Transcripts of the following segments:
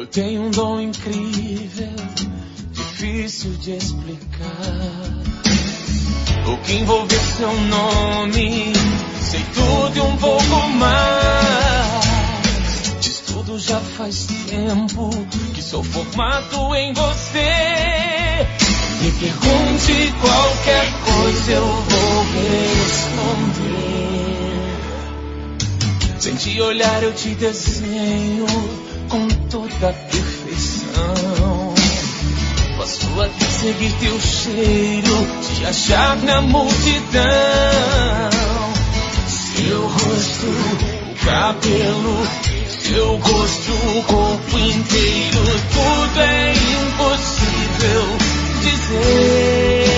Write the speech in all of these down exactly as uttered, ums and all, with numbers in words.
Eu tenho um dom incrível, difícil de explicar. O que envolve seu nome, sei tudo e um pouco mais. Diz tudo já faz tempo que sou formado em você. Me pergunte qualquer coisa, eu vou responder. Sem te olhar eu te desenho com toda a perfeição. Posso até seguir teu cheiro, te achar na multidão. Seu rosto, o cabelo, seu gosto, o corpo inteiro, tudo é impossível dizer.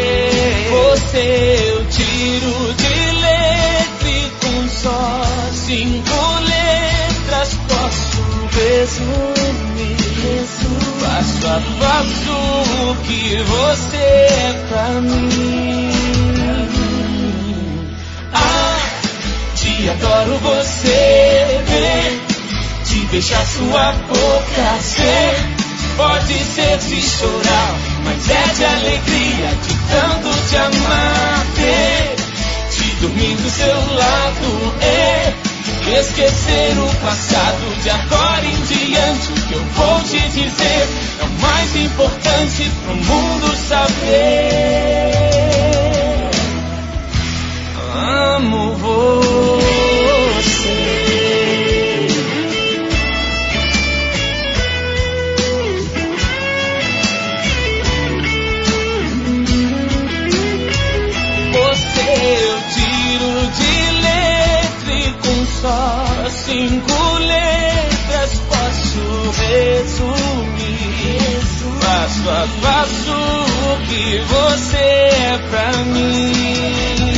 Você eu tiro de letra e com só cinco letras posso resumir, passo a passo o que você é pra mim. Ah, te adoro você ver, te beijar sua boca ser. Pode ser de chorar, mas é de alegria, de tanto te amar, ter, te dormir do seu lado, é esquecer o passado. De agora em diante, o que eu vou te dizer é o mais importante pro mundo saber. Amo você. Só cinco letras posso resumir, passo a passo o que você é pra mim.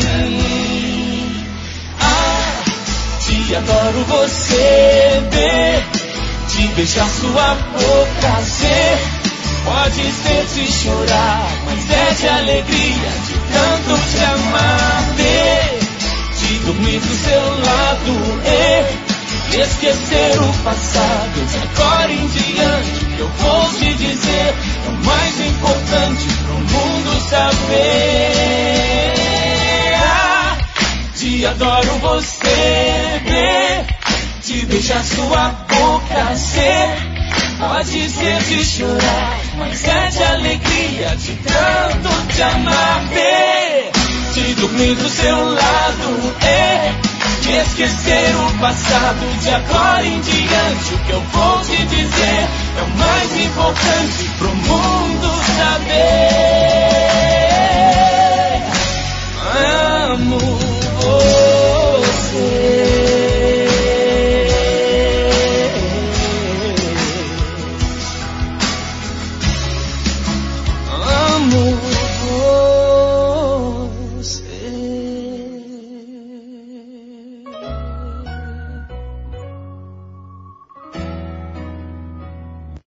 Ah, te adoro você ver, te beijar sua boca ser. Pode ser de chorar, mas é de alegria, de tanto te amar, ter, dormir do seu lado e esquecer o passado. De agora em diante, o que eu vou te dizer é o mais importante pro mundo saber. Ah, te adoro você ver, te beijar sua boca ser. Pode ser de chorar, mas é de alegria, de tanto te amar, ver, te dormir do seu lado, é esquecer o passado. De agora em diante, o que eu vou te dizer é o mais importante pro mundo saber.